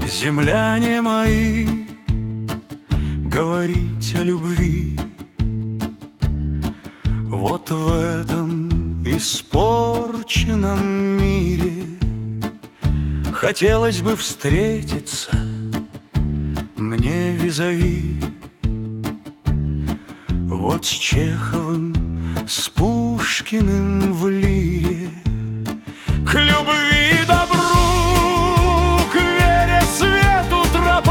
Земляне мои, говорить о любви, вот в этом испорченном мире хотелось бы встретиться мне визави. Вот с Чеховым, с Пушкиным в лире, к любви и добру, к вере, свету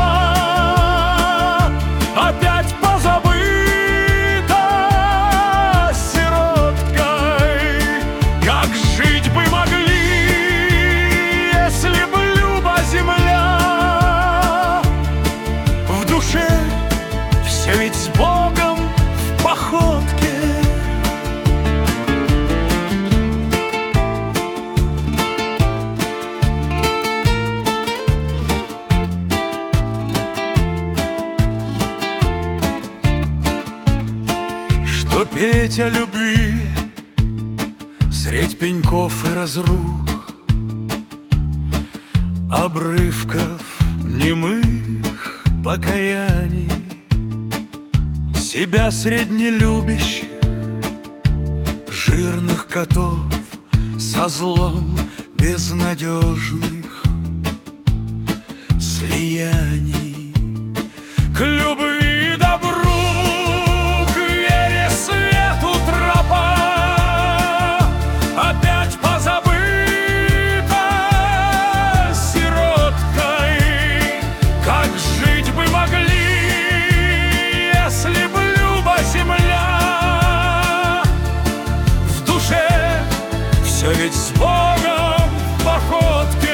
тропа опять позабыта сироткой. Как жить бы могли, если б люба земля? В душе все ведь с Богом в походке. Что петь о любви средь пеньков и разрух, обрывков немых покаяний, себя среднелюбящих, жирных котов со злом безнадежных слияний. К любви и добру, к вере, свету тропа опять позабыта сироткой. Как жить бы могли, если бы люба земля? В душе все ведь с Богом в походке.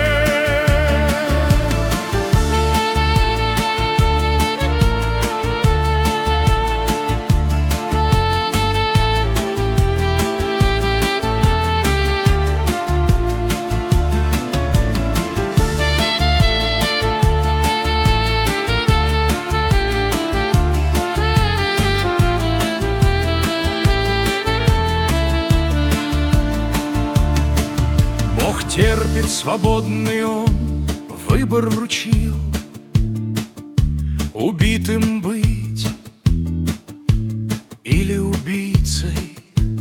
Бог терпит, свободный он выбор вручил: убитым быть или убийцей.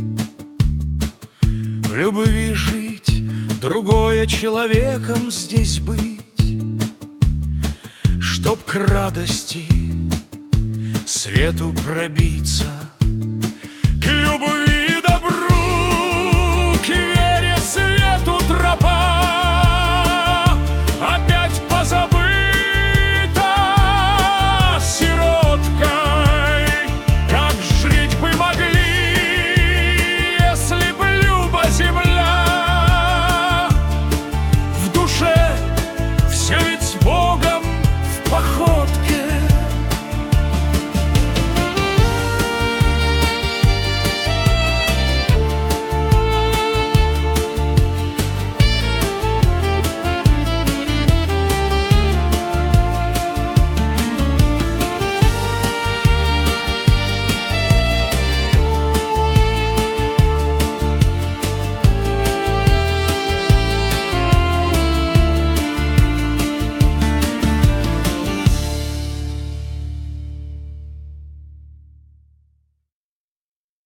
В любви жить, другое человеком здесь быть, чтоб к радости свету пробиться. К любви